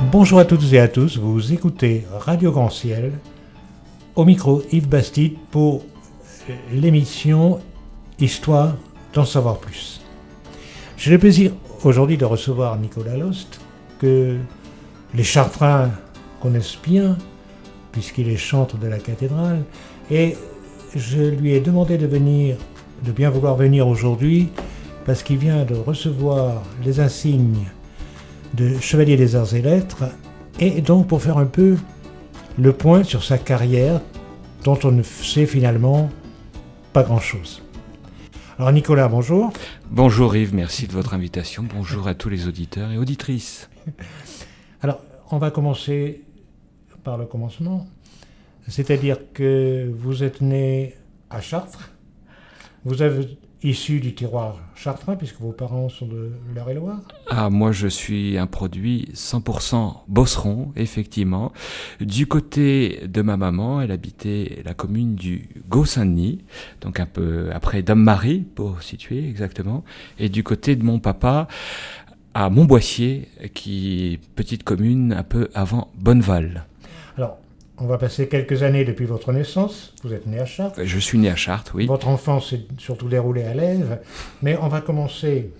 Bonjour à toutes et à tous, vous écoutez Radio Grand Ciel, au micro Yves Bastide pour l'émission Histoire d'en savoir plus. J'ai le plaisir aujourd'hui de recevoir Nicolas Lost, que les Chartrains connaissent bien, puisqu'il est chantre de la cathédrale, et je lui ai demandé de bien vouloir venir aujourd'hui, parce qu'il vient de recevoir les insignes de Chevalier des Arts et Lettres, et donc pour faire un peu le point sur sa carrière, dont on ne sait finalement pas grand-chose. Alors Nicolas, bonjour. Bonjour Yves, merci de votre invitation. Bonjour à tous les auditeurs et auditrices. Alors, on va commencer par le commencement, c'est-à-dire que vous êtes né à Chartres, vous êtes issu du terroir chartrain, puisque vos parents sont de l'Eure-et-Loire. Ah, moi je suis un produit 100% bosseron, effectivement. Du côté de ma maman, elle habitait la commune du Gau-Saint-Denis, donc un peu après Dame-Marie, pour situer exactement. Et du côté de mon papa, à Montboissier, qui est petite commune un peu avant Bonneval. Alors, on va passer quelques années depuis votre naissance. Vous êtes né à Chartres. Je suis né à Chartres, oui. Votre enfance s'est surtout déroulée à l'Ève. Mais on va commencer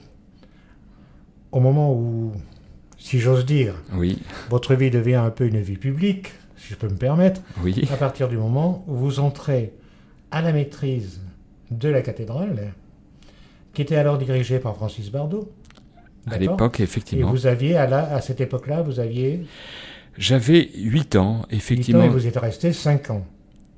au moment où, si j'ose dire, oui. Votre vie devient un peu une vie publique, si je peux me permettre. Oui. À partir du moment où vous entrez à la maîtrise de la cathédrale, qui était alors dirigée par Francis Bardot. À l'époque, effectivement. Et vous aviez, à cette époque-là, vous aviez... J'avais 8 ans, effectivement. 8 ans et vous êtes resté 5 ans.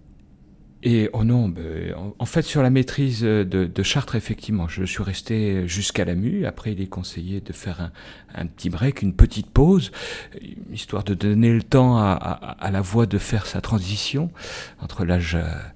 Et oh non, en fait sur la maîtrise de Chartres, effectivement, je suis resté jusqu'à la mue. Après, il est conseillé de faire un petit break, une petite pause, histoire de donner le temps à la voix de faire sa transition entre l'âge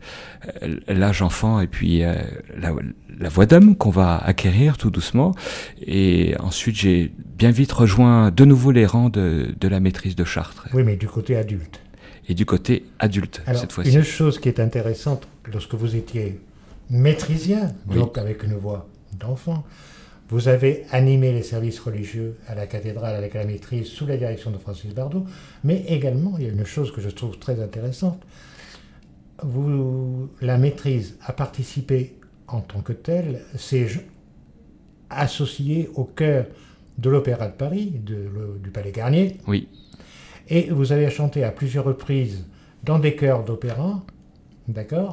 enfant et puis la voix d'homme qu'on va acquérir tout doucement. Et ensuite, j'ai bien vite rejoint de nouveau les rangs de la maîtrise de Chartres. Oui, mais du côté adulte. Et du côté adulte, alors, cette fois-ci. Une chose qui est intéressante, lorsque vous étiez maîtrisien, oui. Donc avec une voix d'enfant, vous avez animé les services religieux à la cathédrale avec la maîtrise sous la direction de Francis Bardot, mais également, il y a une chose que je trouve très intéressante, la maîtrise a participé en tant que telle, c'est associé au chœur de l'Opéra de Paris, du Palais Garnier. Oui. Et vous avez chanté à plusieurs reprises dans des chœurs d'opéra, d'accord ?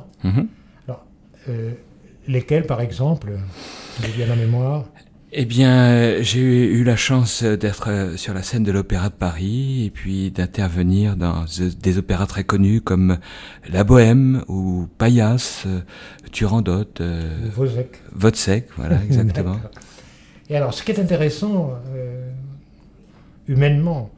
Mm-hmm. Alors, lesquels, par exemple, vous avez en mémoire ? Eh bien, j'ai eu la chance d'être sur la scène de l'Opéra de Paris et puis d'intervenir dans des opéras très connus comme La Bohème ou Paillasse, Turandot, Wozzeck, voilà, exactement. Et alors, ce qui est intéressant, humainement,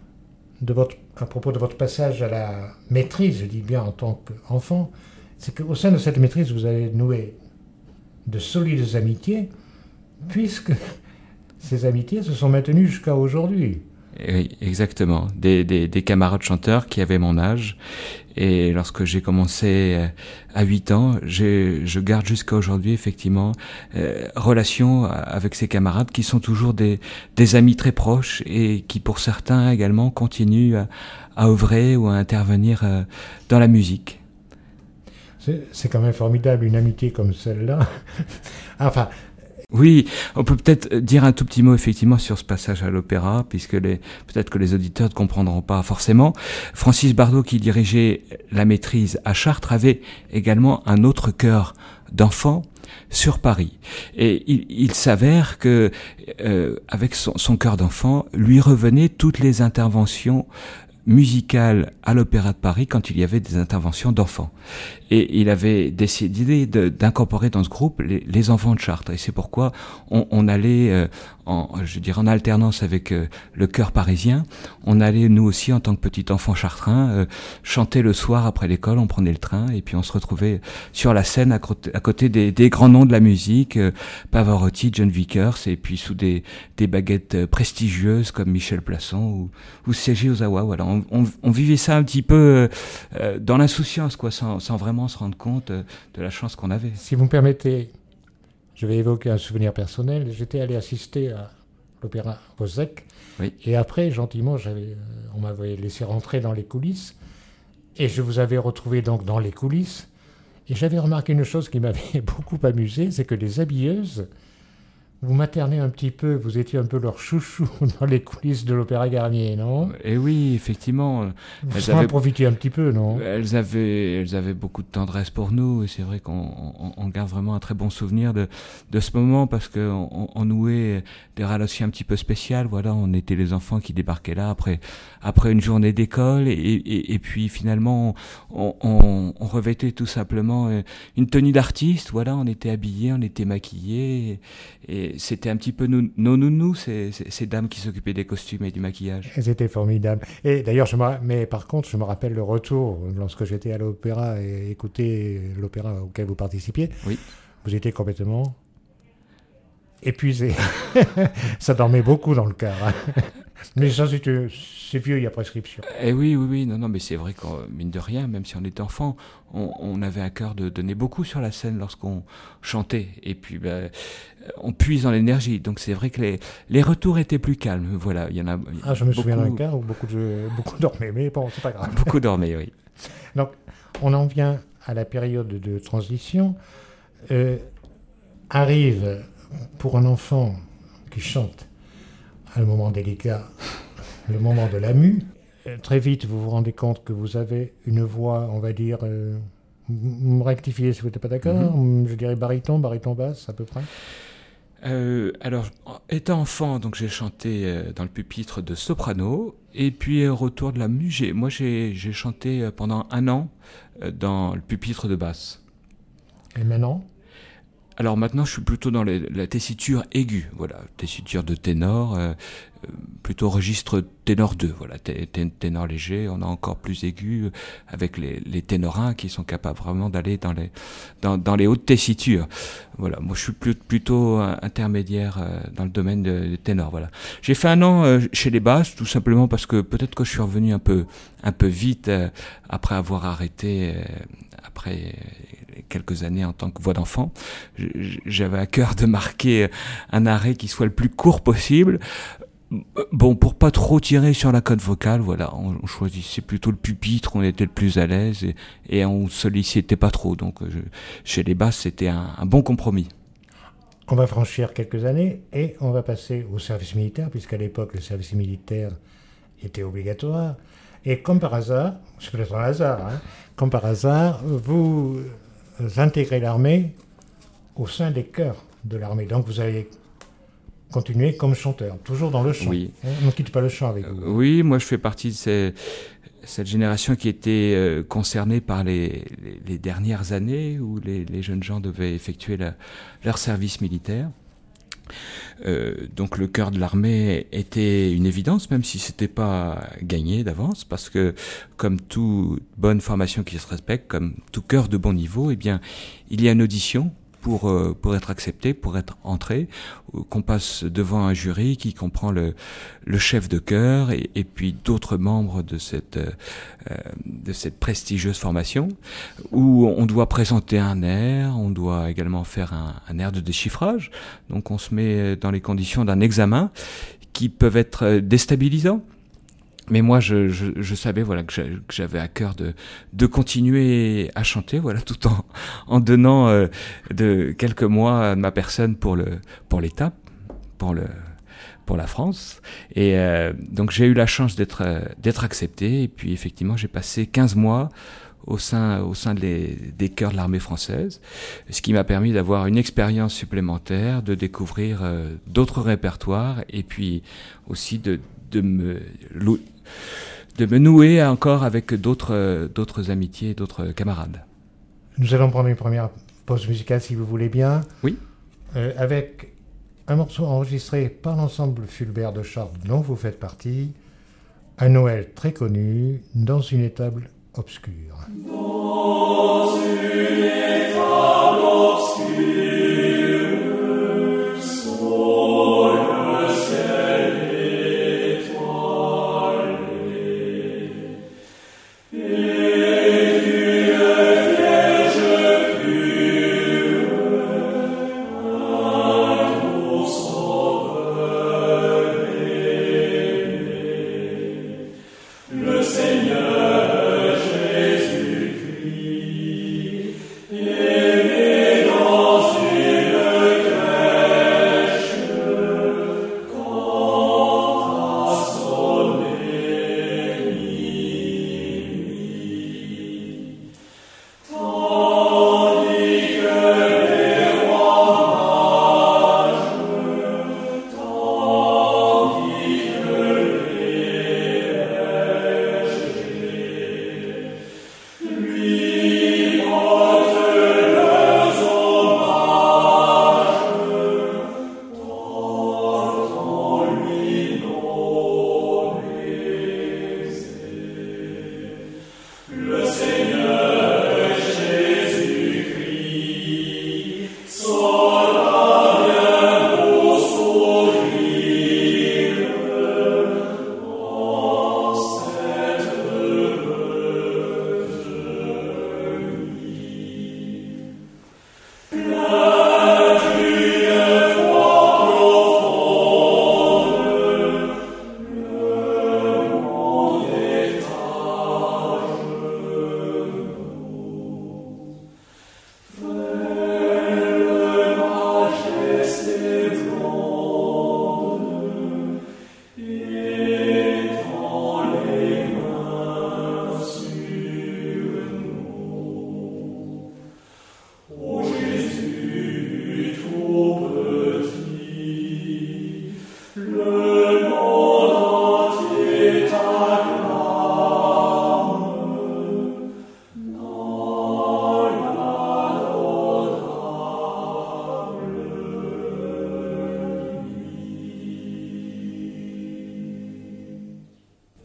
à propos de votre passage à la maîtrise, je dis bien en tant qu'enfant, c'est qu'au sein de cette maîtrise, vous avez noué de solides amitiés, puisque ces amitiés se sont maintenues jusqu'à aujourd'hui. Oui, exactement. Des camarades chanteurs qui avaient mon âge. Et lorsque j'ai commencé à 8 ans, je garde jusqu'à aujourd'hui, effectivement, relation avec ces camarades qui sont toujours des amis très proches et qui, pour certains également, continuent à œuvrer ou à intervenir dans la musique. C'est quand même formidable, une amitié comme celle-là. Enfin... Oui, on peut peut-être dire un tout petit mot effectivement sur ce passage à l'opéra, puisque peut-être que les auditeurs ne comprendront pas forcément. Francis Bardot, qui dirigeait la maîtrise à Chartres, avait également un autre chœur d'enfants sur Paris. Et il s'avère que avec son chœur d'enfants, lui revenaient toutes les interventions musicales à l'Opéra de Paris quand il y avait des interventions d'enfants. Et il avait décidé d'incorporer dans ce groupe les enfants de Chartres. Et c'est pourquoi on allait, en alternance avec le chœur parisien, on allait nous aussi en tant que petit enfant chartrain chanter le soir après l'école, on prenait le train et puis on se retrouvait sur la scène à côté des grands noms de la musique, Pavarotti, John Vickers, et puis sous des baguettes prestigieuses comme Michel Plasson ou Seiji Ozawa. Voilà, on vivait ça un petit peu dans l'insouciance, quoi, sans vraiment se rendre compte de la chance qu'on avait. Si vous me permettez, je vais évoquer un souvenir personnel. J'étais allé assister l'opéra Wozzeck. Oui. Et après, gentiment, on m'avait laissé rentrer dans les coulisses. Et je vous avais retrouvé donc dans les coulisses. Et j'avais remarqué une chose qui m'avait beaucoup amusé, c'est que les habilleuses, vous maternez un petit peu, vous étiez un peu leur chouchou dans les coulisses de l'Opéra Garnier, non? Et oui, effectivement. Vous en profitiez un petit peu, non? Elles avaient beaucoup de tendresse pour nous, et c'est vrai qu'on garde vraiment un très bon souvenir de ce moment, parce qu'on nouait des relations un petit peu spéciales. Voilà, on était les enfants qui débarquaient là après une journée d'école, et puis finalement on revêtait tout simplement une tenue d'artiste. Voilà, on était habillés, on était maquillés, et c'était un petit peu nos nounous, ces dames qui s'occupaient des costumes et du maquillage. Elles étaient formidables. Et d'ailleurs, mais par contre, je me rappelle le retour, lorsque j'étais à l'opéra et écoutais l'opéra auquel vous participiez. Oui. Vous étiez complètement épuisé. Ça dormait beaucoup dans le cœur. Hein. Mais ça, c'est vieux, il y a prescription. Eh oui, non, mais c'est vrai que, mine de rien, même si on était enfant, on avait à cœur de donner beaucoup sur la scène lorsqu'on chantait. Et puis, on puise dans l'énergie. Donc, c'est vrai que les retours étaient plus calmes. Voilà, il y en a. Je me souviens d'un cas où beaucoup dormaient, mais bon, c'est pas grave. Beaucoup dormaient, oui. Donc, on en vient à la période de transition. Arrive pour un enfant qui chante à un moment délicat, le moment de la mue. Très vite, vous vous rendez compte que vous avez une voix, on va dire, me rectifiez si vous n'êtes pas d'accord, je dirais baryton basse à peu près. Alors, étant enfant, donc j'ai chanté dans le pupitre de soprano, et puis retour de la mue, j'ai chanté pendant 1 an dans le pupitre de basse. Et maintenant ? Alors maintenant, je suis plutôt dans la tessiture aiguë, voilà, tessiture de ténor, plutôt registre ténor 2, voilà, ténor léger. On a encore plus aigu avec les ténorins qui sont capables vraiment d'aller dans les hautes tessitures. Voilà, moi je suis plutôt intermédiaire dans le domaine des ténors, voilà. J'ai fait 1 an chez les basses, tout simplement parce que peut-être que je suis revenu un peu vite après avoir arrêté après quelques années en tant que voix d'enfant. J'avais à cœur de marquer un arrêt qui soit le plus court possible. Bon, pour pas trop tirer sur la corde vocale, voilà, on choisissait plutôt le pupitre, on était le plus à l'aise, et on sollicitait pas trop. Donc, chez les basses, c'était un bon compromis. On va franchir quelques années et on va passer au service militaire, puisqu'à l'époque, le service militaire était obligatoire. Et comme par hasard, c'est peut-être un hasard, hein, comme par hasard, vous intégrez l'armée au sein des chœurs de l'armée. Donc vous allez continuer comme chanteur, toujours dans le chant. Oui. On ne quitte pas le chant avec vous. Oui, moi je fais partie de cette génération qui était concernée par les dernières années où les jeunes gens devaient effectuer leur service militaire. Donc le cœur de l'armée était une évidence, même si c'était pas gagné d'avance, parce que comme toute bonne formation qui se respecte, comme tout cœur de bon niveau, eh bien il y a une audition pour être accepté, pour être entré, qu'on passe devant un jury qui comprend le chef de chœur et puis d'autres membres de cette prestigieuse formation, où on doit présenter un air, on doit également faire un air de déchiffrage. Donc on se met dans les conditions d'un examen qui peuvent être déstabilisants. Mais moi, je savais, voilà, que j'avais à cœur de continuer à chanter, voilà, tout en donnant de quelques mois à ma personne pour l'État, pour la France. Et donc j'ai eu la chance d'être accepté. Et puis effectivement, j'ai passé 15 mois au sein des chœurs de l'armée française, ce qui m'a permis d'avoir une expérience supplémentaire, de découvrir d'autres répertoires, et puis aussi de me nouer encore avec d'autres amitiés, d'autres camarades. Nous allons prendre une première pause musicale, si vous voulez bien. Oui. Avec un morceau enregistré par l'ensemble Fulbert de Chartres, dont vous faites partie, un Noël très connu, dans une étable obscure. Dans une étable obscure. Sauveur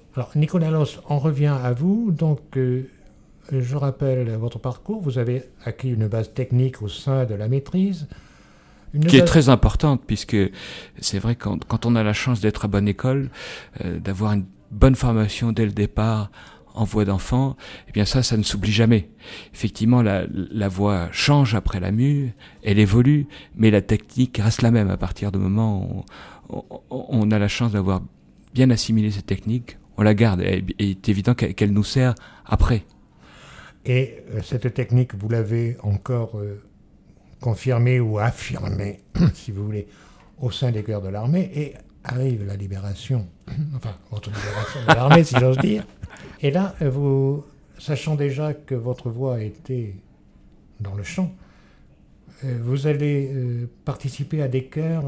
Alors, Nicolas Loos, on revient à vous. Donc, je rappelle votre parcours. Vous avez acquis une base technique au sein de la maîtrise. Qui est très importante, puisque c'est vrai que quand on a la chance d'être à bonne école, d'avoir une bonne formation dès le départ en voix d'enfant, eh bien ça ne s'oublie jamais. Effectivement, la voix change après la mue, elle évolue, mais la technique reste la même à partir du moment où on a la chance d'avoir bien assimilé cette technique, on la garde, et il est évident qu'elle nous sert après. Et cette technique, vous l'avez encore confirmée ou affirmée, si vous voulez, au sein des chœurs de l'armée, et arrive la libération, enfin, votre libération de l'armée, si j'ose dire. Et là, vous, sachant déjà que votre voix était dans le chant, vous allez participer à des chœurs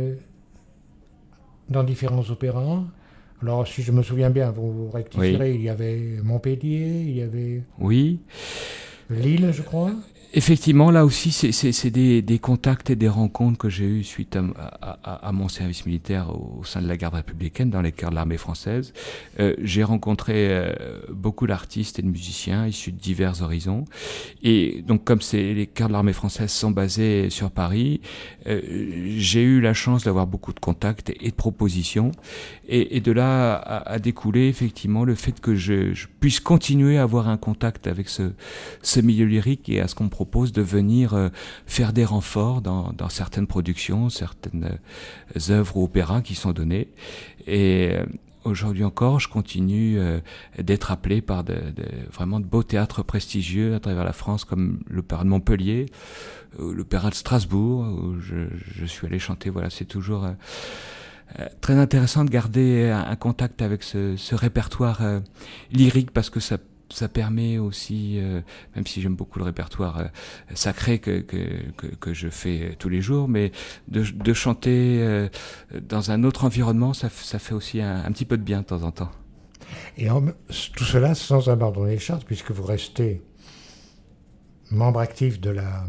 dans différents opéras. Alors, si je me souviens bien, vous rectifierez, oui. Il y avait Montpellier, il y avait... Oui. Lille, je crois. Effectivement, là aussi, c'est des contacts et des rencontres que j'ai eues suite à mon service militaire au sein de la garde républicaine, dans les chœurs de l'armée française. J'ai rencontré beaucoup d'artistes et de musiciens issus de divers horizons. Et donc, comme les chœurs de l'armée française sont basés sur Paris, j'ai eu la chance d'avoir beaucoup de contacts et de propositions. Et de là a découlé effectivement le fait que je puisse continuer à avoir un contact avec ce milieu lyrique et à ce qu'on me propose de venir faire des renforts dans certaines productions, certaines œuvres ou opéras qui sont donnés. Et aujourd'hui encore, je continue d'être appelé par vraiment de beaux théâtres prestigieux à travers la France, comme l'Opéra de Montpellier, l'Opéra de Strasbourg, où je suis allé chanter. Voilà, c'est toujours très intéressant de garder un contact avec ce répertoire lyrique, parce que ça permet aussi, même si j'aime beaucoup le répertoire sacré que je fais tous les jours, mais de chanter dans un autre environnement, ça fait aussi un petit peu de bien de temps en temps. Et tout cela sans abandonner le chant, puisque vous restez membre actif de la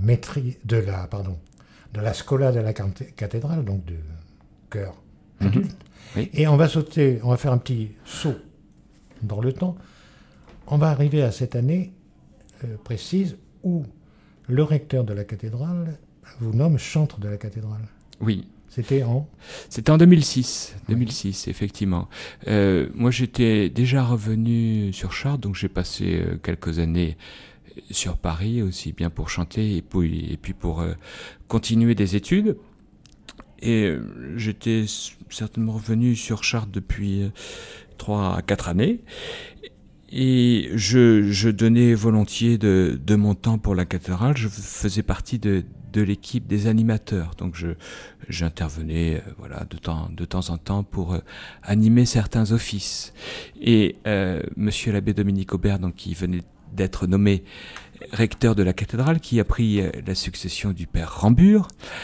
Schola de la cathédrale, donc de chœur adulte. Oui. Et on va faire un petit saut dans le temps. On va arriver à cette année précise où le recteur de la cathédrale vous nomme chantre de la cathédrale. Oui. C'était en 2006. 2006, effectivement. Moi, j'étais déjà revenu sur Chartres, donc j'ai passé quelques années sur Paris, aussi bien pour chanter et puis pour continuer des études. Et j'étais certainement revenu sur Chartres depuis 3 à 4 années. Et je donnais volontiers de mon temps pour la cathédrale. Je faisais partie de l'équipe des animateurs. Donc j'intervenais de temps en temps pour animer certains offices. Et monsieur l'abbé Dominique Aubert, donc qui venait d'être nommé recteur de la cathédrale, qui a pris la succession du père Rambure,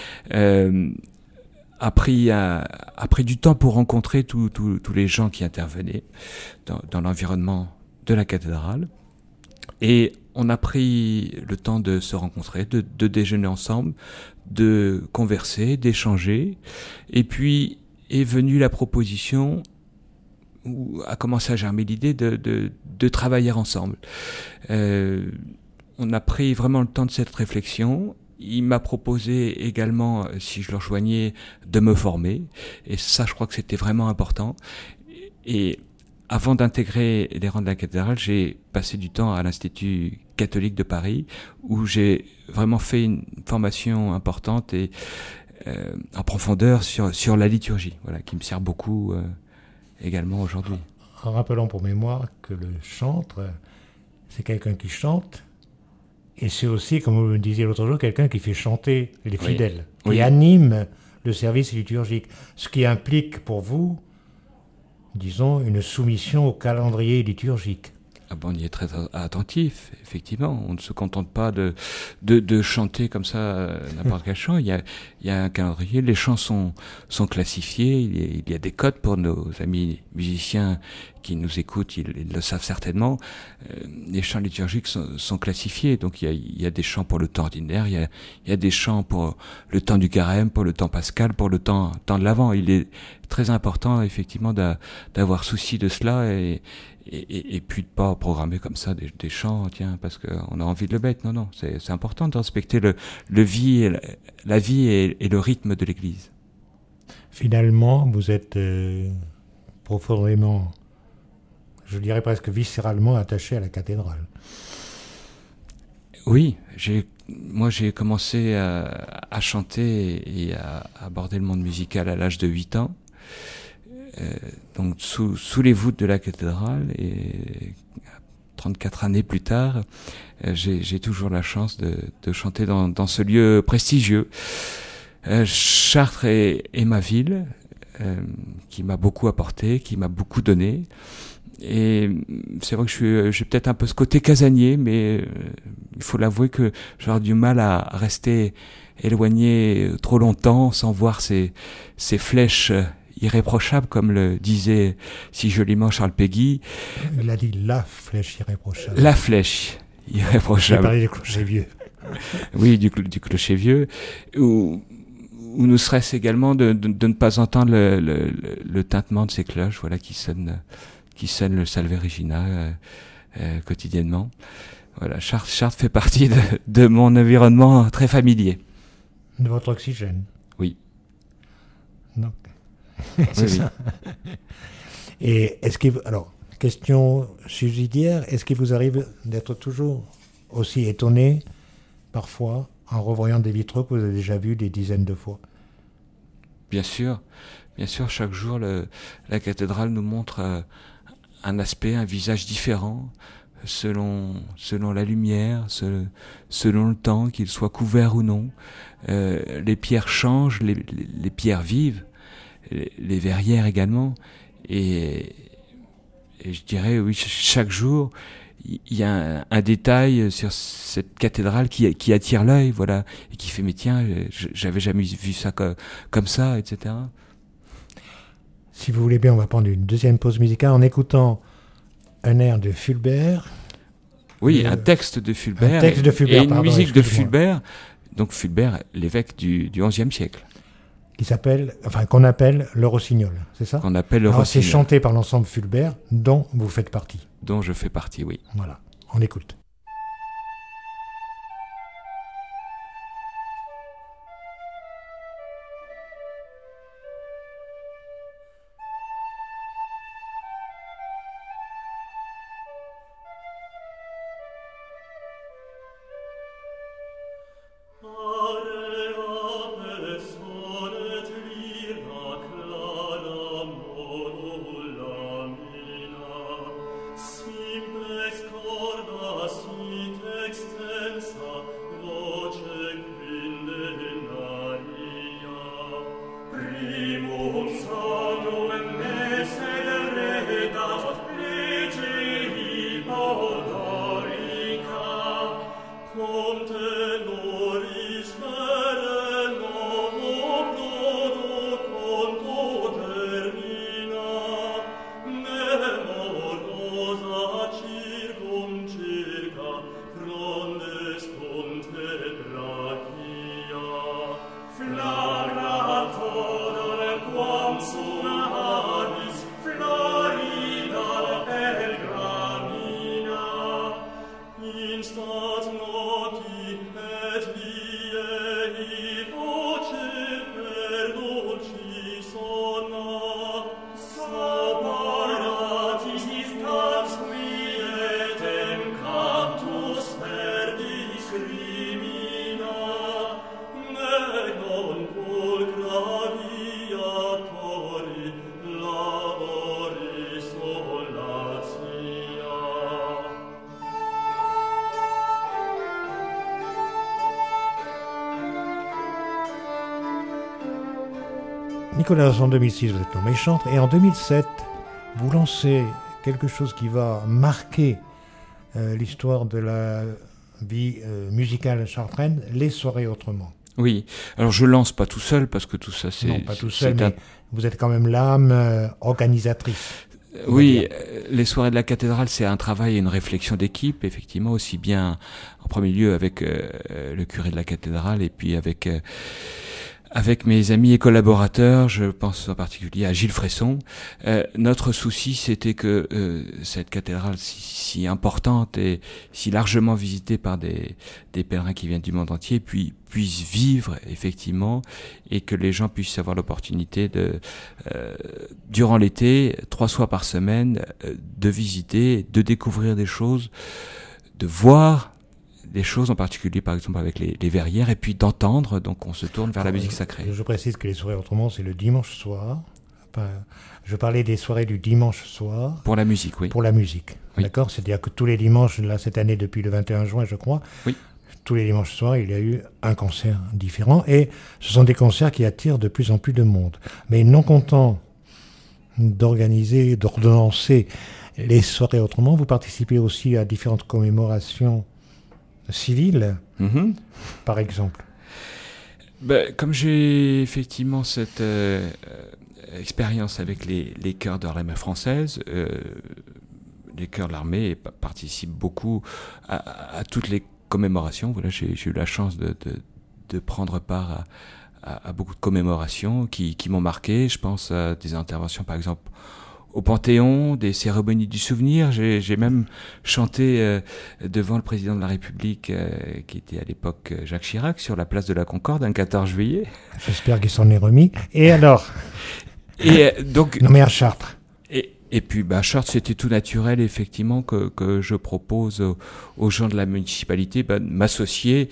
a pris du temps pour rencontrer tous les gens qui intervenaient dans l'environnement de la cathédrale. Et on a pris le temps de se rencontrer, de déjeuner ensemble, de converser, d'échanger. Et puis est venue la proposition, où a commencé à germer l'idée de travailler ensemble. On a pris vraiment le temps de cette réflexion. Il m'a proposé également, si je le rejoignais, de me former. Et ça, je crois que c'était vraiment important. Et avant d'intégrer les rangs de la cathédrale, j'ai passé du temps à l'Institut catholique de Paris, où j'ai vraiment fait une formation importante et en profondeur sur la liturgie, voilà, qui me sert beaucoup également aujourd'hui. Rappelons pour mémoire que le chantre, c'est quelqu'un qui chante, et c'est aussi, comme vous me disiez l'autre jour, quelqu'un qui fait chanter les fidèles, qui anime le service liturgique, ce qui implique pour vous, disons, une soumission au calendrier liturgique. Ah bon, on y est très attentif, effectivement. On ne se contente pas de chanter comme ça n'importe quel chant. Il y a un calendrier, les chants sont classifiés, il y a des codes pour nos amis musiciens qui nous écoutent, ils le savent certainement, les chants liturgiques sont classifiés. Donc il y a des chants pour le temps ordinaire, il y a des chants pour le temps du carême, pour le temps pascal, pour le temps de l'Avent. Il est très important effectivement d'avoir souci de cela et puis de pas programmer comme ça des chants, tiens, parce qu'on a envie de le mettre. Non, c'est important de respecter la vie et le rythme de l'Église. Finalement, vous êtes profondément, je dirais presque viscéralement attaché à la cathédrale. Oui, j'ai commencé à chanter et à aborder le monde musical à l'âge de 8 ans. Donc sous les voûtes de la cathédrale, et 34 années plus tard, j'ai toujours la chance de chanter dans ce lieu prestigieux. Chartres est ma ville, qui m'a beaucoup apporté, qui m'a beaucoup donné. Et c'est vrai que j'ai peut-être un peu ce côté casanier, mais il faut l'avouer que j'ai du mal à rester éloigné trop longtemps sans voir ces flèches irréprochables, comme le disait si joliment Charles Péguy. Il a dit la flèche irréprochable. La flèche irréprochable. J'ai parlé du clocher vieux. Oui, du clocher vieux, où nous serait-ce également de ne pas entendre le tintement de ces cloches, voilà, qui sonnent le Salve Regina quotidiennement. Voilà, Chartres fait partie de mon environnement très familier. De votre oxygène. Oui. Donc, c'est ça. Et alors, question subsidiaire, est-ce qu'il vous arrive d'être toujours aussi étonné, parfois, en revoyant des vitraux que vous avez déjà vus des dizaines de fois? Bien sûr, chaque jour, la cathédrale nous montre un aspect, un visage différent, selon la lumière, selon le temps, qu'il soit couvert ou non. Les pierres changent, les pierres vivent, les verrières également. Et je dirais, oui, chaque jour, il y a un détail sur cette cathédrale qui attire l'œil, voilà, et qui fait, mais tiens, j'avais jamais vu ça comme ça, etc. Si vous voulez bien, on va prendre une deuxième pause musicale en écoutant un air de Fulbert. Oui, un texte de Fulbert, et une musique de Fulbert. Donc Fulbert, l'évêque du XIe siècle. Qu'on appelle le Rossignol, c'est ça? Qu'on appelle le Rossignol. C'est chanté par l'ensemble Fulbert, dont vous faites partie. Dont je fais partie, oui. Voilà, on écoute. Nicolas, en 2006, vous êtes nommé chantre, et en 2007, vous lancez quelque chose qui va marquer l'histoire de la vie musicale chartraine, les soirées autrement. Oui, alors je lance pas tout seul, parce que tout ça c'est... Non, pas tout seul, mais vous êtes quand même l'âme organisatrice. Oui, les soirées de la cathédrale, c'est un travail et une réflexion d'équipe, effectivement, aussi bien en premier lieu avec le curé de la cathédrale et puis avec mes amis et collaborateurs, je pense en particulier à Gilles Fresson. Notre souci, c'était que cette cathédrale si importante et si largement visitée par des pèlerins qui viennent du monde entier, puis puisse vivre effectivement, et que les gens puissent avoir l'opportunité de, durant l'été, 3 soirs par semaine, de visiter, de découvrir des choses, de voir des choses, en particulier par exemple avec les verrières, et puis d'entendre, donc on se tourne vers la musique sacrée. Je précise que les soirées autrement, c'est le dimanche soir. Enfin, je parlais des soirées du dimanche soir. Pour la musique, oui. Pour la musique, oui. D'accord. C'est-à-dire que tous les dimanches, là, cette année, depuis le 21 juin, je crois, oui. Tous les dimanches soirs, il y a eu un concert différent, et ce sont des concerts qui attirent de plus en plus de monde. Mais non content d'organiser, d'ordonnancer les soirées autrement, vous participez aussi à différentes commémorations civile, par exemple. Comme j'ai effectivement cette expérience avec les chœurs de l'armée française, les chœurs de l'armée participent beaucoup à toutes les commémorations. Voilà, j'ai eu la chance de prendre part à beaucoup de commémorations qui m'ont marqué. Je pense à des interventions, par exemple, au Panthéon, des cérémonies du souvenir. J'ai même chanté devant le président de la République, qui était à l'époque Jacques Chirac, sur la place de la Concorde, un 14 juillet. J'espère qu'il s'en est remis. Et alors? Donc, non, mais à Chartres. Et puis, Chartres, c'était tout naturel, effectivement, que je propose aux gens de la municipalité de m'associer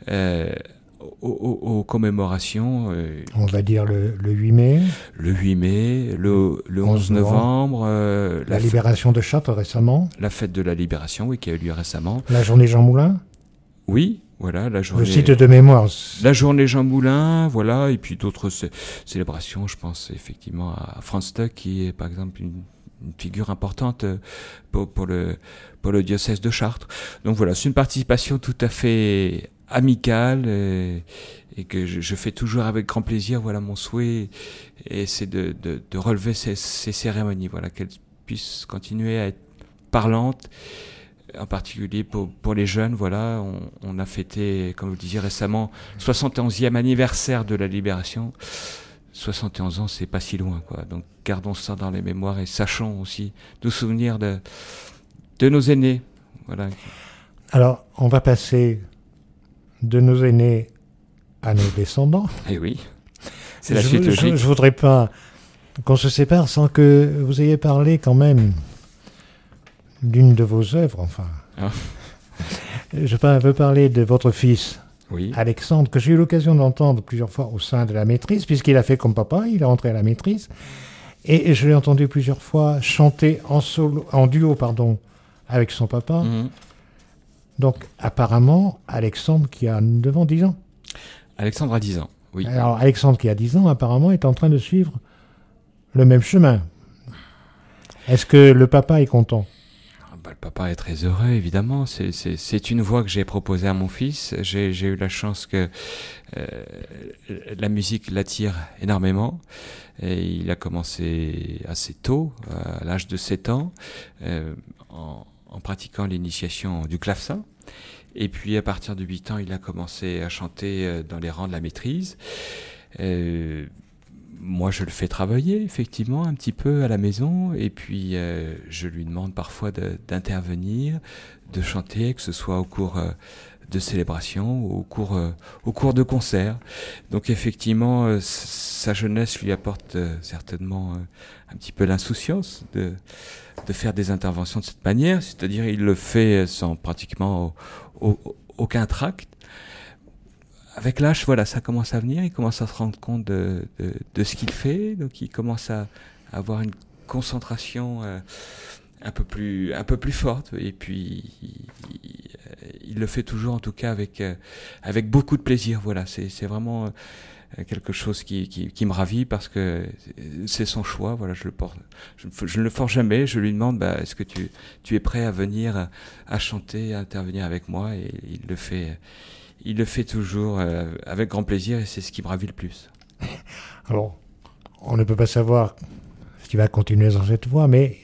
aux commémorations. On va dire le 8 mai. Le 8 mai, le 11 novembre. La libération de Chartres récemment. La fête de la libération, oui, qui a eu lieu récemment. La journée Jean Moulin. Oui, voilà, la journée. Je cite de mémoire. La journée Jean Moulin, voilà, et puis d'autres célébrations, je pense effectivement à Franz Stuck, qui est par exemple une figure importante pour le diocèse de Chartres. Donc voilà, c'est une participation tout à fait amicale et que je fais toujours avec grand plaisir. Voilà, mon souhait, et c'est de relever ces cérémonies, voilà, qu'elles puissent continuer à être parlantes, en particulier pour les jeunes. Voilà, on a fêté, comme vous le disiez récemment, 71e anniversaire de la libération. 71 ans, c'est pas si loin, quoi. Donc gardons ça dans les mémoires et sachons aussi nous souvenir de nos aînés. Voilà. Alors, on va passer de nos aînés à nos descendants. Eh oui, c'est la suite logique. Je voudrais pas qu'on se sépare sans que vous ayez parlé quand même d'une de vos œuvres, enfin. Ah. Je veux parler de votre fils. Oui. Alexandre, que j'ai eu l'occasion d'entendre plusieurs fois au sein de la maîtrise, puisqu'il a fait comme papa, il est rentré à la maîtrise, et je l'ai entendu plusieurs fois chanter en duo, avec son papa. Mmh. Donc, apparemment, Alexandre qui a devant 10 ans. Alexandre a 10 ans, oui. Alors, Alexandre qui a 10 ans, apparemment, est en train de suivre le même chemin. Est-ce que le papa est content ? Le papa est très heureux, évidemment. C'est une voie que j'ai proposée à mon fils. J'ai eu la chance que la musique l'attire énormément. Et il a commencé assez tôt, à l'âge de 7 ans, en pratiquant l'initiation du clavecin. Et puis, à partir de 8 ans, il a commencé à chanter dans les rangs de la maîtrise. Moi, je le fais travailler, effectivement, un petit peu à la maison, et puis je lui demande parfois d'intervenir, de chanter, que ce soit au cours de célébrations, au cours de concerts. Donc, effectivement, sa jeunesse lui apporte certainement un petit peu l'insouciance de faire des interventions de cette manière, c'est-à-dire il le fait sans pratiquement aucun tract. Avec l'âge, voilà, ça commence à venir, il commence à se rendre compte de ce qu'il fait, donc il commence à avoir une concentration un peu plus forte, et puis il le fait toujours, en tout cas avec beaucoup de plaisir. Voilà, c'est vraiment quelque chose qui me ravit, parce que c'est son choix. Voilà, je ne le force jamais. Je lui demande, est-ce que tu es prêt à venir à chanter, à intervenir avec moi, et il le fait. Il le fait toujours avec grand plaisir, et c'est ce qui me ravit le plus. Alors, on ne peut pas savoir s'il va continuer dans cette voie, mais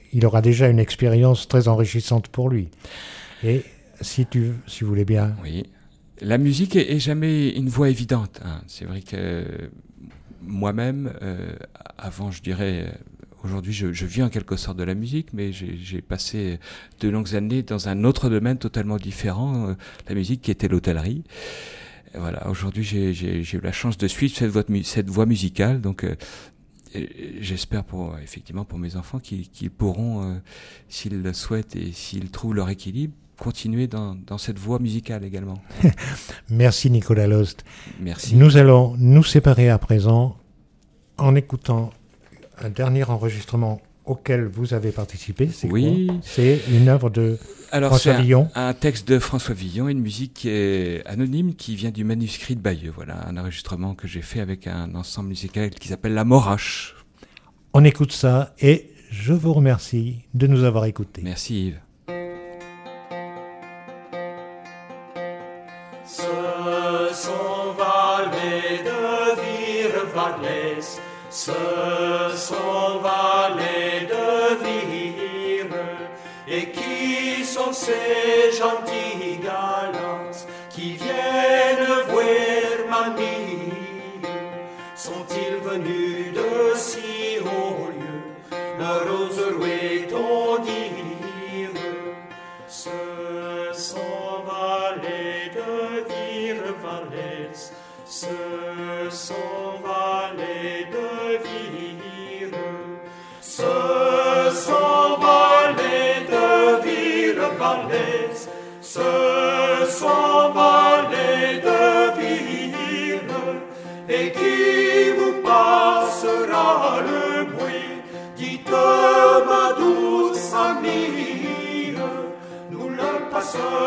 il aura déjà une expérience très enrichissante pour lui. Et si vous voulez bien... Oui, la musique est jamais une voie évidente, hein. C'est vrai que moi-même, avant, je dirais... Aujourd'hui, je vis en quelque sorte de la musique, mais j'ai passé de longues années dans un autre domaine totalement différent, la musique qui était l'hôtellerie. Et voilà, aujourd'hui, j'ai eu la chance de suivre cette voie musicale, donc j'espère effectivement pour mes enfants qu'ils pourront, s'ils le souhaitent et s'ils trouvent leur équilibre, continuer dans cette voie musicale également. Merci Nicolas Lost. Merci. Nous allons nous séparer à présent en écoutant un dernier enregistrement auquel vous avez participé. C'est quoi ? C'est une œuvre de François Villon. Un texte de François Villon, une musique qui est anonyme, qui vient du manuscrit de Bayeux. Voilà, un enregistrement que j'ai fait avec un ensemble musical qui s'appelle La Morache. On écoute ça et je vous remercie de nous avoir écoutés. Merci Yves. Ce sont vallées de Vire-Valais, ce sont vallées de Vire, et qui sont ces gentilles galantes qui viennent voir mamie? Sont-ils venus de si haut lieu, le roseraie ton dire? Ce sont vallées de Vire-Valais, ce sont vallées de Vire, ce sont vallées de Vire-Valais, ce sont vallées de Vire, et qui vous passera le bruit? Dites ma douce amie, nous le passerons